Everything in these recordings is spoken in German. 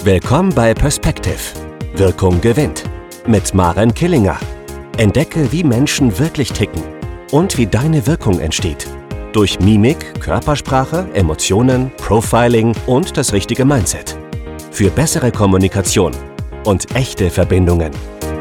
Willkommen bei Perspective. Wirkung gewinnt. Mit Maren Killinger. Entdecke, wie Menschen wirklich ticken und wie deine Wirkung entsteht. Durch Mimik, Körpersprache, Emotionen, Profiling und das richtige Mindset. Für bessere Kommunikation und echte Verbindungen.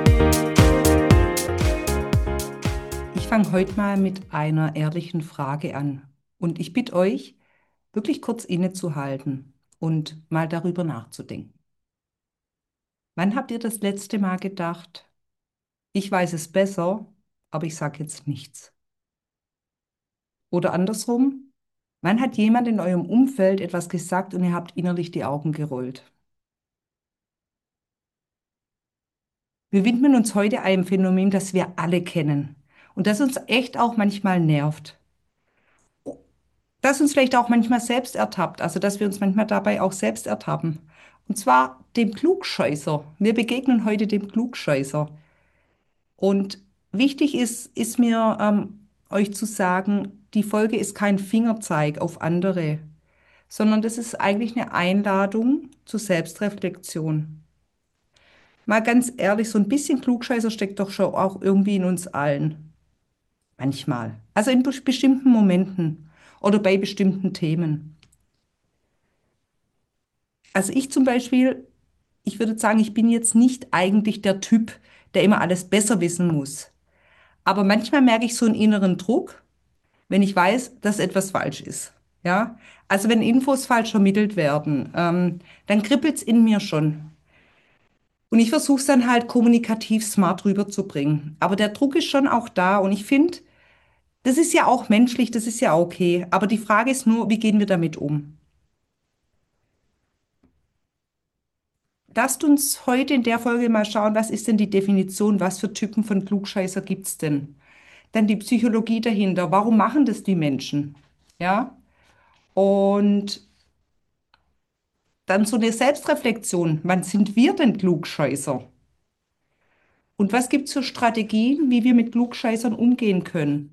Ich fange heute mal mit einer ehrlichen Frage an. Und ich bitte euch, wirklich kurz innezuhalten und mal darüber nachzudenken. Wann habt ihr das letzte Mal gedacht, ich weiß es besser, aber ich sage jetzt nichts? Oder andersrum, wann hat jemand in eurem Umfeld etwas gesagt und ihr habt innerlich die Augen gerollt? Wir widmen uns heute einem Phänomen, das wir alle kennen und das uns echt auch manchmal nervt. Das uns vielleicht auch manchmal selbst ertappt, also dass wir uns manchmal dabei auch selbst ertappen. Und zwar dem Klugscheißer. Wir begegnen heute dem Klugscheißer. Und wichtig ist mir, euch zu sagen, die Folge ist kein Fingerzeig auf andere, sondern das ist eigentlich eine Einladung zur Selbstreflexion. Mal ganz ehrlich, so ein bisschen Klugscheißer steckt doch schon auch irgendwie in uns allen. Manchmal. Also in bestimmten Momenten oder bei bestimmten Themen. Also ich zum Beispiel, ich würde sagen, ich bin jetzt nicht eigentlich der Typ, der immer alles besser wissen muss. Aber manchmal merke ich so einen inneren Druck, wenn ich weiß, dass etwas falsch ist. Ja, also wenn Infos falsch vermittelt werden, dann kribbelt's in mir schon. Und ich versuche es dann halt kommunikativ smart rüberzubringen. Aber der Druck ist schon auch da und ich finde, das ist ja auch menschlich, das ist ja okay. Aber die Frage ist nur, wie gehen wir damit um? Lasst uns heute in der Folge mal schauen, was ist denn die Definition, was für Typen von Klugscheißer gibt's denn? Dann die Psychologie dahinter, warum machen das die Menschen? Ja? Und dann so eine Selbstreflexion, wann sind wir denn Klugscheißer? Und was gibt's für Strategien, wie wir mit Klugscheißern umgehen können?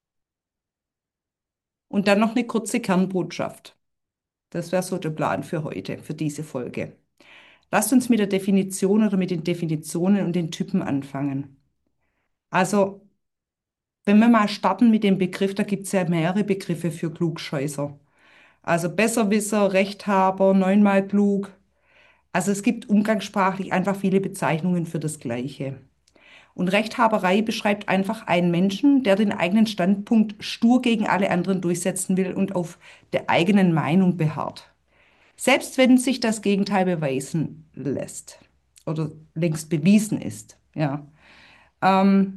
Und dann noch eine kurze Kernbotschaft. Das wäre so der Plan für heute, für diese Folge. Lasst uns mit der Definition oder mit den Definitionen und den Typen anfangen. Also, wenn wir mal starten mit dem Begriff, da gibt es ja mehrere Begriffe für Klugscheißer. Also Besserwisser, Rechthaber, neunmal klug. Also es gibt umgangssprachlich einfach viele Bezeichnungen für das Gleiche. Und Rechthaberei beschreibt einfach einen Menschen, der den eigenen Standpunkt stur gegen alle anderen durchsetzen will und auf der eigenen Meinung beharrt. Selbst wenn sich das Gegenteil beweisen lässt oder längst bewiesen ist. Ja. Ähm,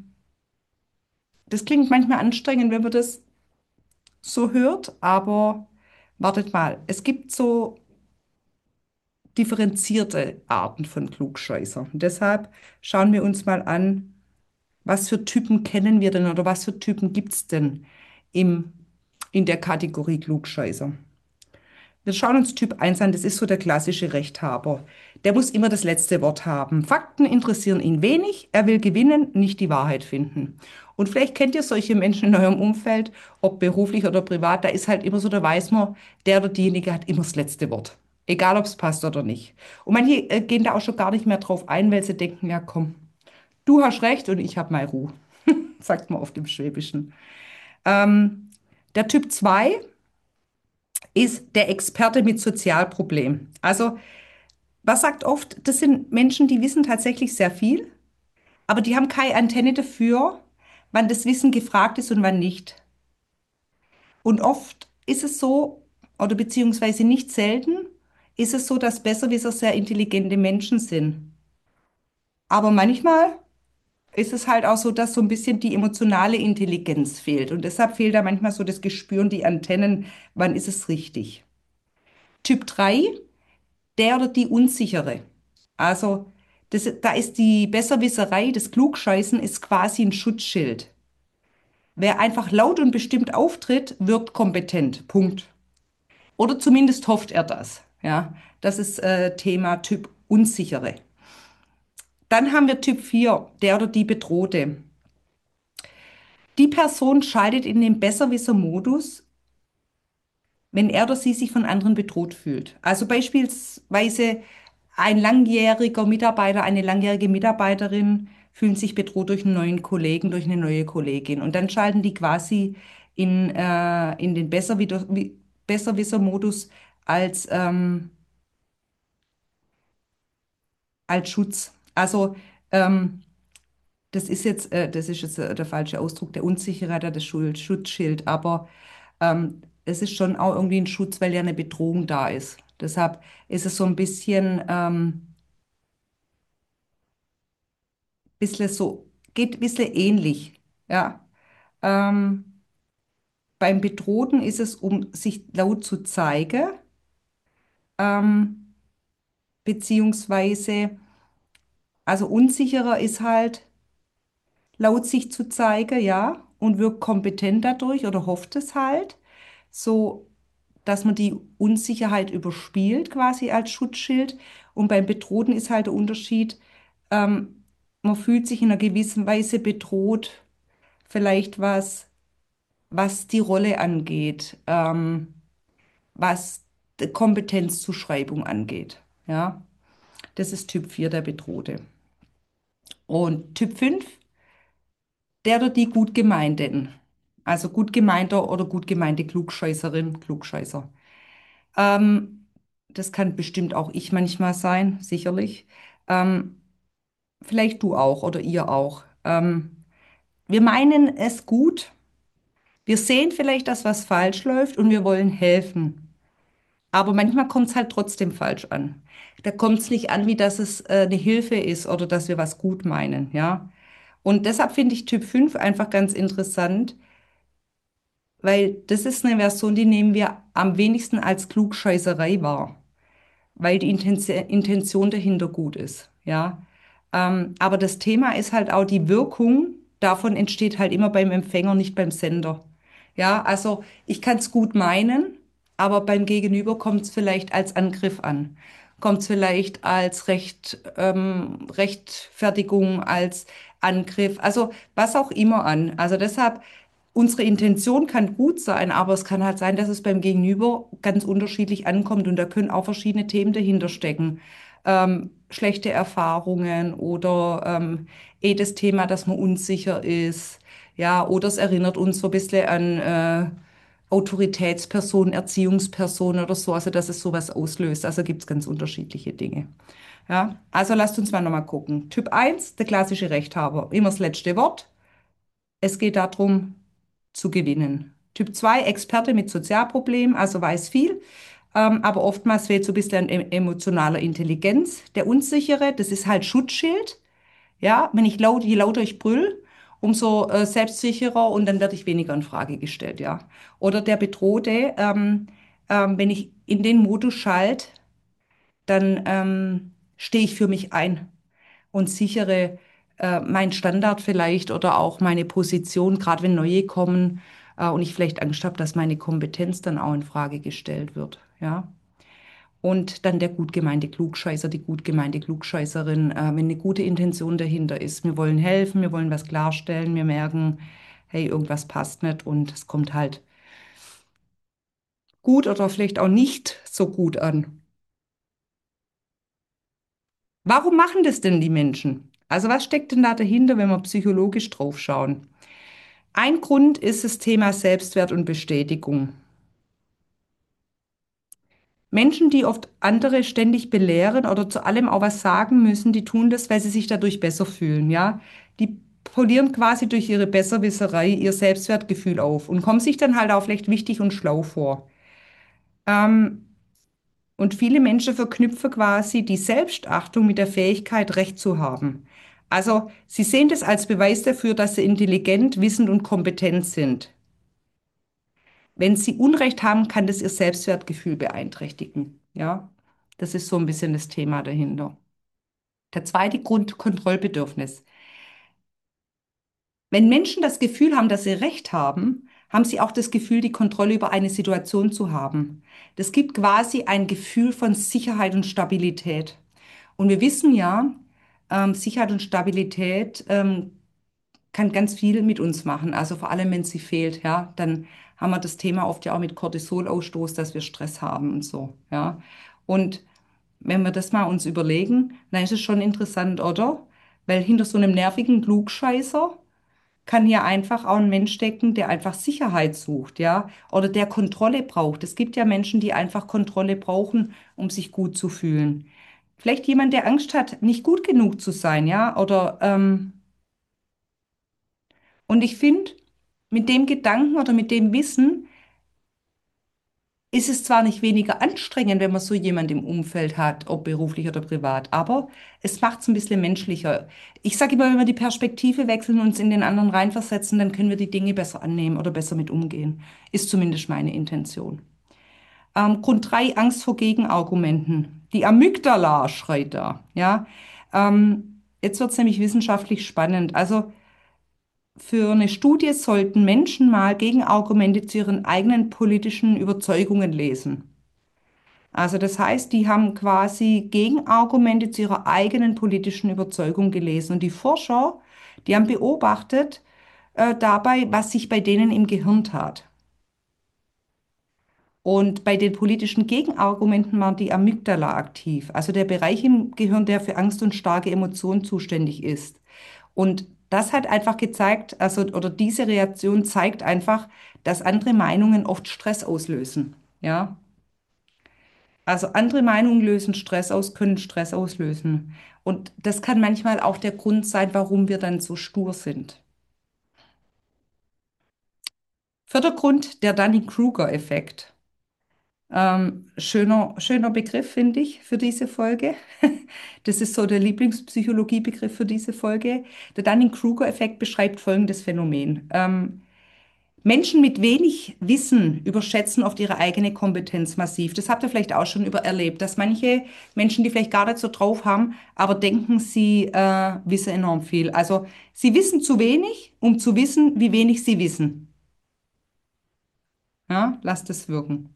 Das klingt manchmal anstrengend, wenn man das so hört, aber wartet mal, es gibt so differenzierte Arten von Klugscheißer. Und deshalb schauen wir uns mal an, was für Typen kennen wir denn oder was für Typen gibt es denn im, in der Kategorie Klugscheißer. Wir schauen uns Typ 1 an, das ist so der klassische Rechthaber. Der muss immer das letzte Wort haben. Fakten interessieren ihn wenig, er will gewinnen, nicht die Wahrheit finden. Und vielleicht kennt ihr solche Menschen in eurem Umfeld, ob beruflich oder privat, da ist halt immer so, da weiß man, der oder diejenige hat immer das letzte Wort. Egal, ob es passt oder nicht. Und manche gehen da auch schon gar nicht mehr drauf ein, weil sie denken, ja komm, du hast recht und ich habe meine Ruhe, sagt man auf dem Schwäbischen. Ähm, Der Typ 2 ist der Experte mit Sozialproblemen. Also, was sagt oft, das sind Menschen, die wissen tatsächlich sehr viel, aber die haben keine Antenne dafür, wann das Wissen gefragt ist und wann nicht. Und oft ist es so, oder beziehungsweise nicht selten, ist es so, dass Besserwisser sehr intelligente Menschen sind. Aber manchmal ist es halt auch so, dass so ein bisschen die emotionale Intelligenz fehlt. Und deshalb fehlt da manchmal so das Gespür und die Antennen, wann ist es richtig. Typ 3, der oder die Unsichere. Also da ist die Besserwisserei, das Klugscheißen ist quasi ein Schutzschild. Wer einfach laut und bestimmt auftritt, wirkt kompetent. Punkt. Oder zumindest hofft er das. Ja, das ist Thema Typ Unsichere. Dann haben wir Typ 4, der oder die Bedrohte. Die Person schaltet in den Besserwisser-Modus, wenn er oder sie sich von anderen bedroht fühlt. Also beispielsweise ein langjähriger Mitarbeiter, eine langjährige Mitarbeiterin fühlen sich bedroht durch einen neuen Kollegen, durch eine neue Kollegin. Und dann schalten die quasi in den Besserwisser-Modus als, als Schutz. Also ähm, das ist jetzt der falsche Ausdruck. Der Unsichere hat ja das Schutzschild, aber es ist schon auch irgendwie ein Schutz, weil ja eine Bedrohung da ist. Deshalb ist es so ein bisschen so, geht ein bisschen ähnlich. Ja. Ähm, beim Bedrohten ist es, um sich laut zu zeigen, ähm, beziehungsweise, also unsicherer ist halt laut sich zu zeigen, ja, und wirkt kompetent dadurch oder hofft es halt, so dass man die Unsicherheit überspielt quasi als Schutzschild. Und beim Bedrohten ist halt der Unterschied, man fühlt sich in einer gewissen Weise bedroht, vielleicht was die Rolle angeht, was die Kompetenzzuschreibung angeht. Ja, das ist Typ 4 der Bedrohte. Und Typ 5 der oder die gut gemeinten. Also gut gemeinter oder gut gemeinte Klugscheißerin, Klugscheißer. Ähm, das kann bestimmt auch ich manchmal sein, sicherlich. Ähm, vielleicht du auch oder ihr auch. Wir meinen es gut. Wir sehen vielleicht, dass was falsch läuft und wir wollen helfen. Aber manchmal kommt es halt trotzdem falsch an. Da kommt es nicht an, wie dass es eine Hilfe ist oder dass wir was gut meinen, ja. Und deshalb finde ich Typ 5 einfach ganz interessant, weil das ist eine Version, die nehmen wir am wenigsten als Klugscheißerei wahr, weil die Intention dahinter gut ist, ja. Aber das Thema ist halt auch die Wirkung, davon entsteht halt immer beim Empfänger, nicht beim Sender. Ja, also ich kann es gut meinen, aber beim Gegenüber kommt es vielleicht als Angriff an. Kommt es vielleicht als Rechtfertigung, als Angriff, also was auch immer an. Also deshalb, unsere Intention kann gut sein, aber es kann halt sein, dass es beim Gegenüber ganz unterschiedlich ankommt und da können auch verschiedene Themen dahinter stecken. Schlechte Erfahrungen oder das Thema, dass man unsicher ist. Ja, oder es erinnert uns so ein bisschen an Autoritätspersonen, Erziehungspersonen oder so, also dass es sowas auslöst. Also gibt es ganz unterschiedliche Dinge. Ja, also lasst uns mal nochmal gucken. Typ 1, der klassische Rechthaber, immer das letzte Wort. Es geht darum, zu gewinnen. Typ 2 Experte mit Sozialproblemen, also weiß viel, aber oftmals fehlt so ein bisschen an emotionaler Intelligenz. Der Unsichere, das ist halt Schutzschild. Ja, wenn ich je lauter ich brüll, umso selbstsicherer und dann werde ich weniger in Frage gestellt, ja. Oder der Bedrohte, wenn ich in den Modus schalte, dann stehe ich für mich ein und sichere meinen Standard vielleicht oder auch meine Position, gerade wenn neue kommen und ich vielleicht Angst habe, dass meine Kompetenz dann auch in Frage gestellt wird, ja. Und dann der gut gemeinte Klugscheißer, die gut gemeinte Klugscheißerin, wenn eine gute Intention dahinter ist. Wir wollen helfen, wir wollen was klarstellen, wir merken, hey, irgendwas passt nicht und es kommt halt gut oder vielleicht auch nicht so gut an. Warum machen das denn die Menschen? Also was steckt denn da dahinter, wenn wir psychologisch drauf schauen? Ein Grund ist das Thema Selbstwert und Bestätigung. Menschen, die oft andere ständig belehren oder zu allem auch was sagen müssen, die tun das, weil sie sich dadurch besser fühlen, ja. Die polieren quasi durch ihre Besserwisserei ihr Selbstwertgefühl auf und kommen sich dann halt auch vielleicht wichtig und schlau vor. Ähm, und viele Menschen verknüpfen quasi die Selbstachtung mit der Fähigkeit, Recht zu haben. Also sie sehen das als Beweis dafür, dass sie intelligent, wissend und kompetent sind. Wenn sie Unrecht haben, kann das ihr Selbstwertgefühl beeinträchtigen. Ja, das ist so ein bisschen das Thema dahinter. Der zweite Grund, Kontrollbedürfnis. Wenn Menschen das Gefühl haben, dass sie Recht haben, haben sie auch das Gefühl, die Kontrolle über eine Situation zu haben. Das gibt quasi ein Gefühl von Sicherheit und Stabilität. Und wir wissen ja, Sicherheit und Stabilität kann ganz viel mit uns machen. Also vor allem, wenn sie fehlt, ja, dann haben wir das Thema oft ja auch mit Cortisolausstoß, dass wir Stress haben und so, ja. Und wenn wir das mal uns überlegen, dann ist es schon interessant, oder? Weil hinter so einem nervigen Klugscheißer kann hier einfach auch ein Mensch stecken, der einfach Sicherheit sucht, ja, oder der Kontrolle braucht. Es gibt ja Menschen, die einfach Kontrolle brauchen, um sich gut zu fühlen. Vielleicht jemand, der Angst hat, nicht gut genug zu sein, ja, oder und ich finde, mit dem Gedanken oder mit dem Wissen ist es zwar nicht weniger anstrengend, wenn man so jemand im Umfeld hat, ob beruflich oder privat, aber es macht es ein bisschen menschlicher. Ich sage immer, wenn wir die Perspektive wechseln und uns in den anderen reinversetzen, dann können wir die Dinge besser annehmen oder besser mit umgehen. Ist zumindest meine Intention. Grund 3: Angst vor Gegenargumenten. Die Amygdala schreit da. Ja, jetzt wird es nämlich wissenschaftlich spannend. Also für eine Studie sollten Menschen mal Gegenargumente zu ihren eigenen politischen Überzeugungen lesen. Also das heißt, die haben quasi Gegenargumente zu ihrer eigenen politischen Überzeugung gelesen. Und die Forscher, die haben beobachtet dabei, was sich bei denen im Gehirn tat. Und bei den politischen Gegenargumenten war die Amygdala aktiv, also der Bereich im Gehirn, der für Angst und starke Emotionen zuständig ist. Und das hat einfach gezeigt, also, oder diese Reaktion zeigt einfach, dass andere Meinungen oft Stress auslösen. Ja, also andere Meinungen lösen Stress aus, können Stress auslösen. Und das kann manchmal auch der Grund sein, warum wir dann so stur sind. Vierter Grund, der Dunning-Kruger-Effekt. Schöner Begriff, finde ich, für diese Folge. Das ist so der Lieblingspsychologiebegriff für diese Folge. Der Dunning-Kruger-Effekt beschreibt folgendes Phänomen. Menschen mit wenig Wissen überschätzen oft ihre eigene Kompetenz massiv. Das habt ihr vielleicht auch schon erlebt, dass manche Menschen, die vielleicht gar nicht so drauf haben, aber denken, sie wissen enorm viel. Also sie wissen zu wenig, um zu wissen, wie wenig sie wissen. Ja, lasst es wirken.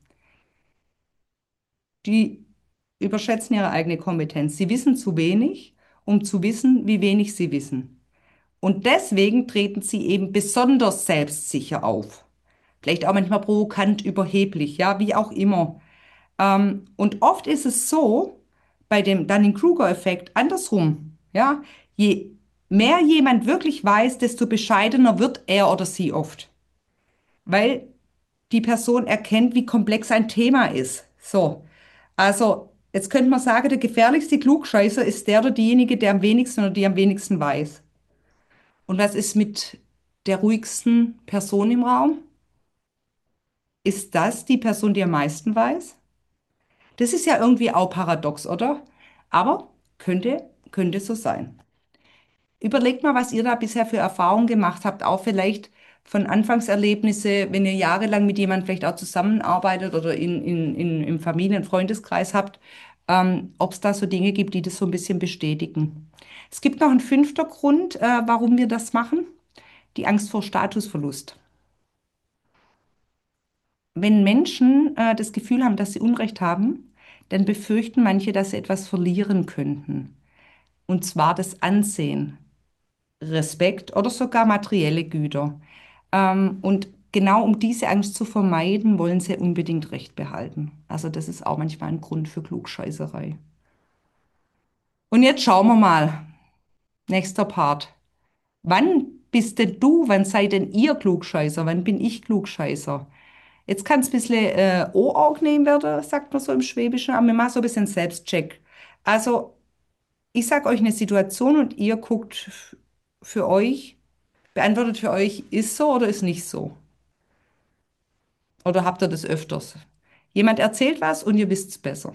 Die überschätzen ihre eigene Kompetenz. Sie wissen zu wenig, um zu wissen, wie wenig sie wissen. Und deswegen treten sie eben besonders selbstsicher auf. Vielleicht auch manchmal provokant, überheblich, ja, wie auch immer. Und oft ist es so, bei dem Dunning-Kruger-Effekt andersrum, ja, je mehr jemand wirklich weiß, desto bescheidener wird er oder sie oft, weil die Person erkennt, wie komplex ein Thema ist. So, also jetzt könnte man sagen, der gefährlichste Klugscheißer ist der oder diejenige, der am wenigsten oder die am wenigsten weiß. Und was ist mit der ruhigsten Person im Raum? Ist das die Person, die am meisten weiß? Das ist ja irgendwie auch paradox, oder? Aber könnte so sein. Überlegt mal, was ihr da bisher für Erfahrungen gemacht habt, auch vielleicht von Anfangserlebnisse, wenn ihr jahrelang mit jemandem vielleicht auch zusammenarbeitet oder im Familien-, Freundeskreis habt, ob es da so Dinge gibt, die das so ein bisschen bestätigen. Es gibt noch einen fünfter Grund, warum wir das machen, die Angst vor Statusverlust. Wenn Menschen das Gefühl haben, dass sie Unrecht haben, dann befürchten manche, dass sie etwas verlieren könnten. Und zwar das Ansehen, Respekt oder sogar materielle Güter. Und genau um diese Angst zu vermeiden, wollen sie unbedingt Recht behalten. Also das ist auch manchmal ein Grund für Klugscheißerei. Und jetzt schauen wir mal. Nächster Part. Wann bist denn du, wann seid denn ihr Klugscheißer? Wann bin ich Klugscheißer? Jetzt kann es ein bisschen angenehm werden, sagt man so im Schwäbischen, aber wir machen so ein bisschen Selbstcheck. Also, ich sage euch eine Situation und ihr guckt für euch, beantwortet für euch, ist so oder ist nicht so? Oder habt ihr das öfters? Jemand erzählt was und ihr wisst es besser.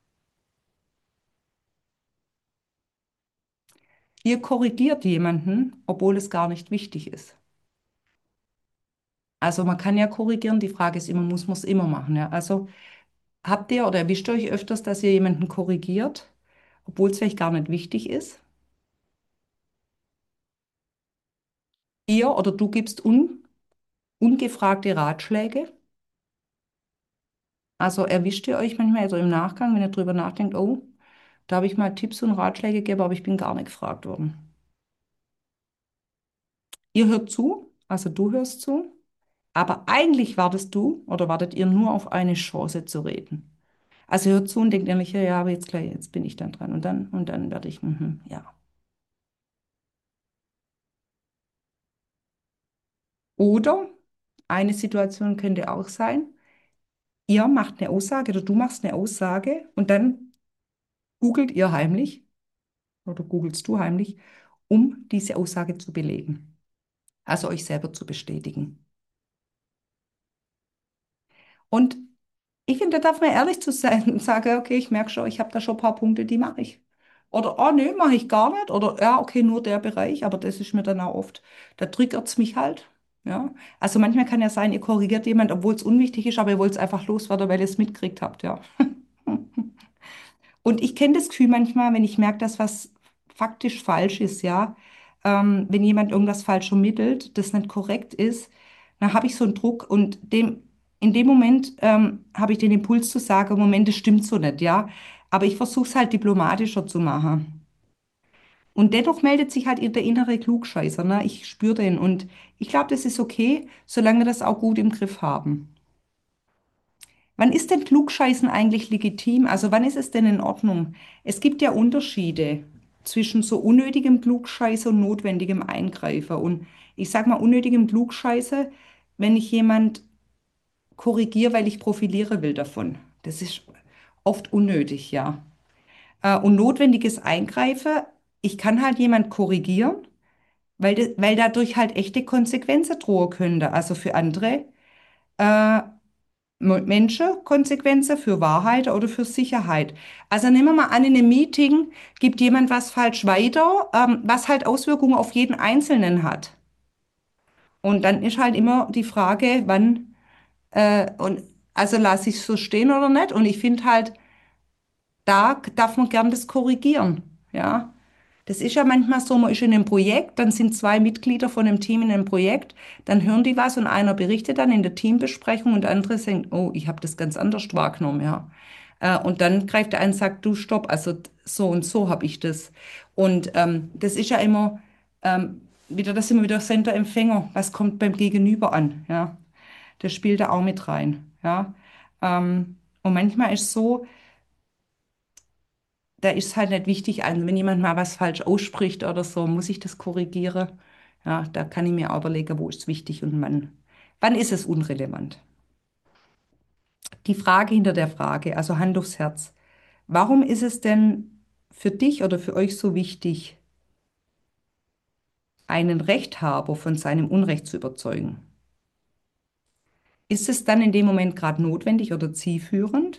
Ihr korrigiert jemanden, obwohl es gar nicht wichtig ist. Also man kann ja korrigieren, die Frage ist immer, muss man es immer machen? Ja? Also habt ihr oder erwischt ihr euch öfters, dass ihr jemanden korrigiert, obwohl es vielleicht gar nicht wichtig ist? Ihr oder du gibst ungefragte Ratschläge. Also erwischt ihr euch manchmal also im Nachgang, wenn ihr drüber nachdenkt, oh, da habe ich mal Tipps und Ratschläge gegeben, aber ich bin gar nicht gefragt worden. Ihr hört zu, also du hörst zu, aber eigentlich wartest du oder wartet ihr nur auf eine Chance zu reden. Also hört zu und denkt ehrlich, ja, ja, aber jetzt gleich, jetzt bin ich dann dran und dann werde ich, ja. Oder eine Situation könnte auch sein, ihr macht eine Aussage oder du machst eine Aussage und dann googelt ihr heimlich oder googelst du heimlich, um diese Aussage zu belegen. Also euch selber zu bestätigen. Und ich finde, da darf man ehrlich zu sein und sagen, okay, ich merke schon, ich habe da schon ein paar Punkte, die mache ich. Oder, oh nee, mache ich gar nicht. Oder, ja, okay, nur der Bereich, aber das ist mir dann auch oft, da triggert es mich halt. Ja. Also manchmal kann ja sein, ihr korrigiert jemand, obwohl es unwichtig ist, aber ihr wollt es einfach loswerden, weil ihr es mitkriegt habt, ja. Und ich kenne das Gefühl manchmal, wenn ich merke, dass was faktisch falsch ist, ja, wenn jemand irgendwas falsch vermittelt, das nicht korrekt ist, dann habe ich so einen Druck und in dem Moment habe ich den Impuls zu sagen, Moment, das stimmt so nicht, ja. Aber ich versuche es halt diplomatischer zu machen. Und dennoch meldet sich halt der innere Klugscheißer, ne? Ich spüre den und ich glaube, das ist okay, solange wir das auch gut im Griff haben. Wann ist denn Klugscheißen eigentlich legitim? Also wann ist es denn in Ordnung? Es gibt ja Unterschiede zwischen so unnötigem Klugscheiße und notwendigem Eingreifer. Und ich sage mal unnötigem Klugscheiße, wenn ich jemand korrigiere, weil ich profiliere will davon. Das ist oft unnötig, ja. Und notwendiges Eingreifen, ich kann halt jemand korrigieren, weil dadurch halt echte Konsequenzen drohen könnte. Also für andere Menschen Konsequenzen für Wahrheit oder für Sicherheit. Also nehmen wir mal an, in einem Meeting gibt jemand was falsch weiter, was halt Auswirkungen auf jeden Einzelnen hat. Und dann ist halt immer die Frage, wann, und also lasse ich es so stehen oder nicht. Und ich finde halt, da darf man gern das korrigieren. Ja. Das ist ja manchmal so, man ist in einem Projekt, dann sind zwei Mitglieder von einem Team in einem Projekt, dann hören die was und einer berichtet dann in der Teambesprechung und der andere sagt, oh, ich habe das ganz anders wahrgenommen, ja. Und dann greift der eine und sagt, du stopp, also so und so habe ich das. Und das ist ja immer wieder, das sind wir wieder Sender-Empfänger, was kommt beim Gegenüber an, ja. Das spielt da auch mit rein, ja. Und manchmal ist so, da ist es halt nicht wichtig, also wenn jemand mal was falsch ausspricht oder so, muss ich das korrigieren. Ja, da kann ich mir auch überlegen, wo ist es wichtig und wann ist es unrelevant. Die Frage hinter der Frage, also Hand aufs Herz. Warum ist es denn für dich oder für euch so wichtig, einen Rechthaber von seinem Unrecht zu überzeugen? Ist es dann in dem Moment gerade notwendig oder zielführend?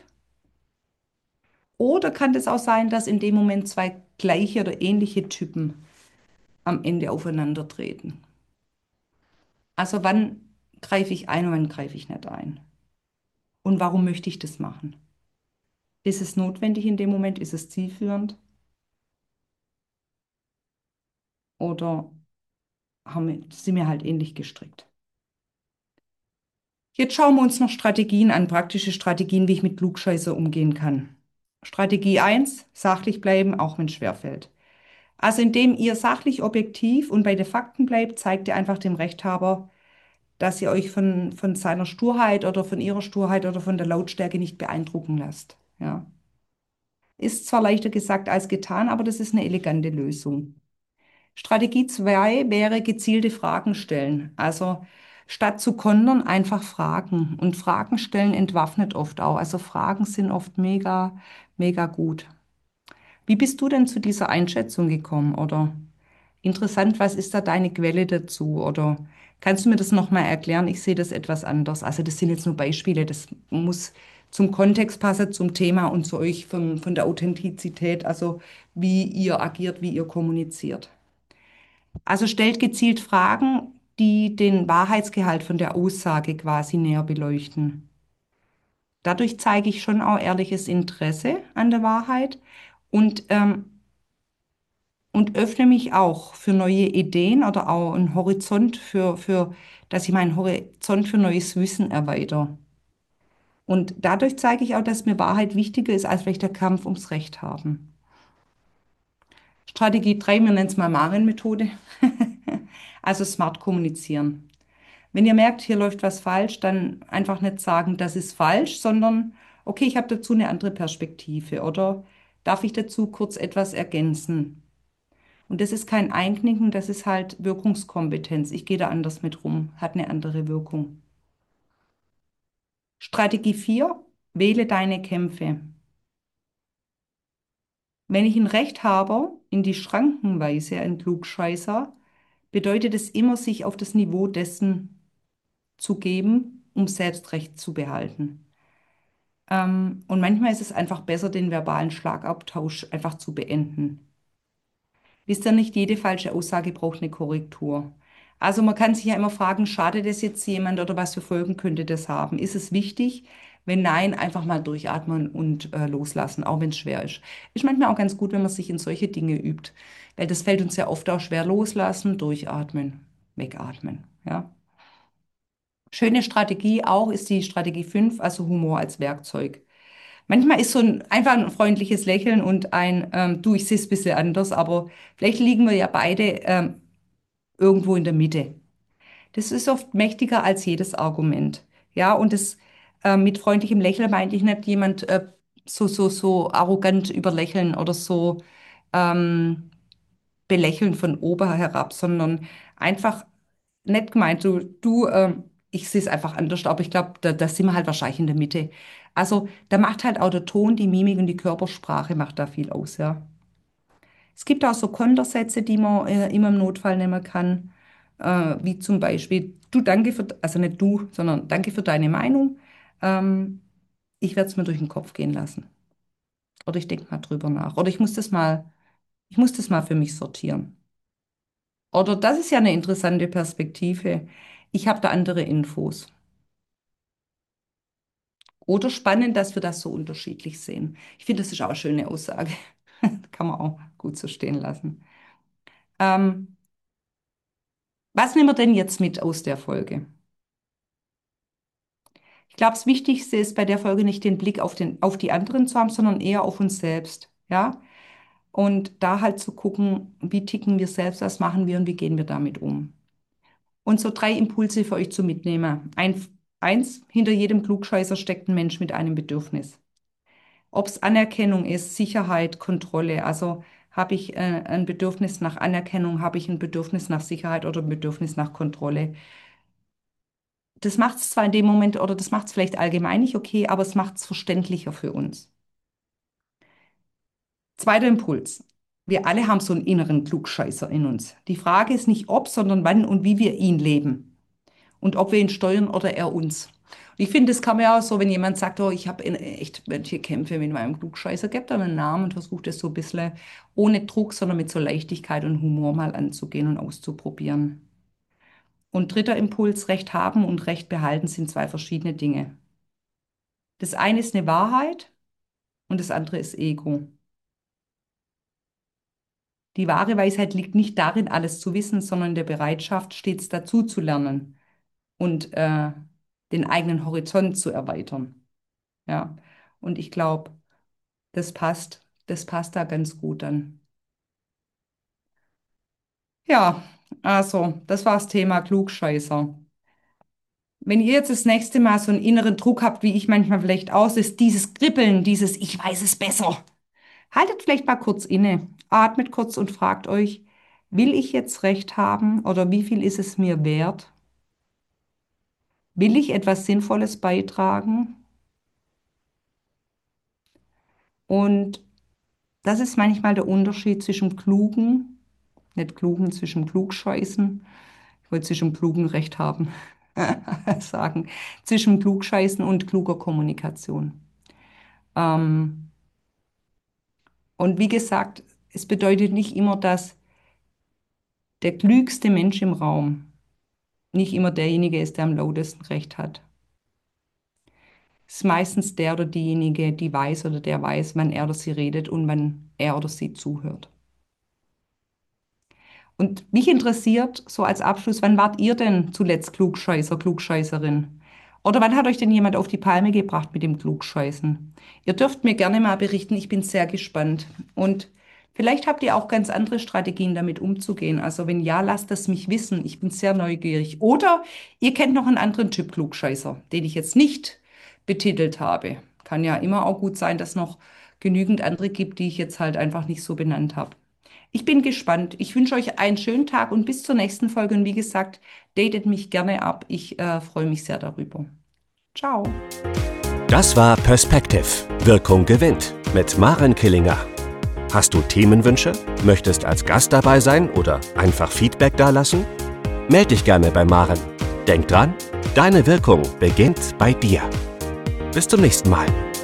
Oder kann es auch sein, dass in dem Moment zwei gleiche oder ähnliche Typen am Ende aufeinandertreten? Also wann greife ich ein und wann greife ich nicht ein? Und warum möchte ich das machen? Ist es notwendig in dem Moment? Ist es zielführend? Oder sind wir halt ähnlich gestrickt? Jetzt schauen wir uns noch Strategien an, praktische Strategien, wie ich mit Klugscheißer umgehen kann. Strategie eins: sachlich bleiben, auch wenn es schwerfällt. Also indem ihr sachlich objektiv und bei den Fakten bleibt, zeigt ihr einfach dem Rechthaber, dass ihr euch von seiner Sturheit oder von ihrer Sturheit oder von der Lautstärke nicht beeindrucken lasst. Ja. Ist zwar leichter gesagt als getan, aber das ist eine elegante Lösung. Strategie 2 wäre gezielte Fragen stellen. Also statt zu kontern, einfach fragen. Und Fragen stellen entwaffnet oft auch. Also Fragen sind oft mega, mega gut. Wie bist du denn zu dieser Einschätzung gekommen? Oder interessant, was ist da deine Quelle dazu? Oder kannst du mir das nochmal erklären? Ich sehe das etwas anders. Also das sind jetzt nur Beispiele. Das muss zum Kontext passen, zum Thema und zu euch von der Authentizität, also wie ihr agiert, wie ihr kommuniziert. Also stellt gezielt Fragen, die den Wahrheitsgehalt von der Aussage quasi näher beleuchten. Dadurch zeige ich schon auch ehrliches Interesse an der Wahrheit und und öffne mich auch für neue Ideen oder auch einen Horizont dass ich meinen Horizont für neues Wissen erweitere. Und dadurch zeige ich auch, dass mir Wahrheit wichtiger ist als vielleicht der Kampf ums Recht haben. Strategie 3, wir nennen es mal Maren-Methode. Also smart kommunizieren. Wenn ihr merkt, hier läuft was falsch, dann einfach nicht sagen, das ist falsch, sondern Okay, ich habe dazu eine andere Perspektive oder darf ich dazu kurz etwas ergänzen? Und das ist kein Einknicken, das ist halt Wirkungskompetenz. Ich gehe da anders mit rum, hat eine andere Wirkung. Strategie 4: Wähle deine Kämpfe. Wenn ich einen Rechthaber in die Schranken weise, ein Klugscheißer, bedeutet es immer, sich auf das Niveau dessen zu geben, um selbst Recht zu behalten. Und manchmal ist es einfach besser, den verbalen Schlagabtausch einfach zu beenden. Wisst ihr, nicht jede falsche Aussage braucht eine Korrektur. Also man kann sich ja immer fragen, schadet es jetzt jemand oder was für Folgen könnte das haben? Ist es wichtig? Wenn nein, einfach mal durchatmen und loslassen, auch wenn es schwer ist. Ist manchmal auch ganz gut, wenn man sich in solche Dinge übt, weil das fällt uns ja oft auch schwer. Loslassen, durchatmen, wegatmen. Ja. Schöne Strategie auch ist die Strategie 5, also Humor als Werkzeug. Manchmal ist so einfach ein freundliches Lächeln und ein Du, ich sehe es ein bisschen anders, aber vielleicht liegen wir ja beide irgendwo in der Mitte. Das ist oft mächtiger als jedes Argument. Ja, und das mit freundlichem Lächeln meinte ich nicht jemand so arrogant überlächeln oder so ähm, belächeln von oben herab, sondern einfach nett gemeint. Ich sehe es einfach anders, aber ich glaube, da sind wir halt wahrscheinlich in der Mitte. Also da macht halt auch der Ton, die Mimik und die Körpersprache macht da viel aus, ja. Es gibt auch so Kontersätze, die man immer im Notfall nehmen kann, wie zum Beispiel, du danke für, also nicht du, sondern danke für deine Meinung. Ähm, Ich werde es mir durch den Kopf gehen lassen. Oder ich denke mal drüber nach. Oder ich muss das mal für mich sortieren. Oder das ist ja eine interessante Perspektive. Ich habe da andere Infos. Oder spannend, dass wir das so unterschiedlich sehen. Ich finde, das ist auch eine schöne Aussage. Kann man auch gut so stehen lassen. Ähm, Was nehmen wir denn jetzt mit aus der Folge? Ich glaube, das Wichtigste ist bei der Folge nicht den Blick auf die anderen zu haben, sondern eher auf uns selbst. Ja? Und da halt zu gucken, wie ticken wir selbst, was machen wir und wie gehen wir damit um. Und so 3 Impulse für euch zu mitnehmen. Eins, hinter jedem Klugscheißer steckt ein Mensch mit einem Bedürfnis. Ob es Anerkennung ist, Sicherheit, Kontrolle. Also habe ich ein Bedürfnis nach Anerkennung, habe ich ein Bedürfnis nach Sicherheit oder ein Bedürfnis nach Kontrolle. Das macht es zwar in dem Moment oder das macht es vielleicht allgemein nicht okay, aber es macht es verständlicher für uns. Zweiter Impuls. Wir alle haben so einen inneren Klugscheißer in uns. Die Frage ist nicht ob, sondern wann und wie wir ihn leben und ob wir ihn steuern oder er uns. Und ich finde, das kann man ja auch so, wenn jemand sagt, oh, ich habe echt welche Kämpfe mit meinem Klugscheißer, gebt dann einen Namen und versucht es so ein bisschen ohne Druck, sondern mit so Leichtigkeit und Humor mal anzugehen und auszuprobieren. Und dritter Impuls, Recht haben und Recht behalten sind 2 verschiedene Dinge. Das eine ist eine Wahrheit und das andere ist Ego. Die wahre Weisheit liegt nicht darin, alles zu wissen, sondern in der Bereitschaft, stets dazu zu lernen und den eigenen Horizont zu erweitern. Ja, und ich glaube, das passt da ganz gut dann. Ja, also, das war das Thema Klugscheißer. Wenn ihr jetzt das nächste Mal so einen inneren Druck habt, wie ich manchmal vielleicht aus, ist dieses Kribbeln, dieses Ich weiß es besser. Haltet vielleicht mal kurz inne, atmet kurz und fragt euch, will ich jetzt recht haben oder wie viel ist es mir wert? Will ich etwas Sinnvolles beitragen? Und das ist manchmal der Unterschied zwischen Klugen, nicht Klugen, zwischen Klugscheißen. Ich wollte zwischen Klugen Recht haben, sagen. Zwischen Klugscheißen und kluger Kommunikation. Ähm, und wie gesagt, es bedeutet nicht immer, dass der klügste Mensch im Raum nicht immer derjenige ist, der am lautesten Recht hat. Es ist meistens der oder diejenige, die weiß oder der weiß, wann er oder sie redet und wann er oder sie zuhört. Und mich interessiert so als Abschluss, wann wart ihr denn zuletzt Klugscheißer, Klugscheißerin? Oder wann hat euch denn jemand auf die Palme gebracht mit dem Klugscheißen? Ihr dürft mir gerne mal berichten, ich bin sehr gespannt. Und vielleicht habt ihr auch ganz andere Strategien, damit umzugehen. Also wenn ja, lasst es mich wissen. Ich bin sehr neugierig. Oder ihr kennt noch einen anderen Typ Klugscheißer, den ich jetzt nicht betitelt habe. Kann ja immer auch gut sein, dass es noch genügend andere gibt, die ich jetzt halt einfach nicht so benannt habe. Ich bin gespannt. Ich wünsche euch einen schönen Tag und bis zur nächsten Folge. Und wie gesagt, datet mich gerne ab. Ich freue mich sehr darüber. Ciao. Das war Perspective. Wirkung gewinnt mit Maren Killinger. Hast du Themenwünsche? Möchtest als Gast dabei sein oder einfach Feedback dalassen? Meld dich gerne bei Maren. Denk dran, deine Wirkung beginnt bei dir. Bis zum nächsten Mal.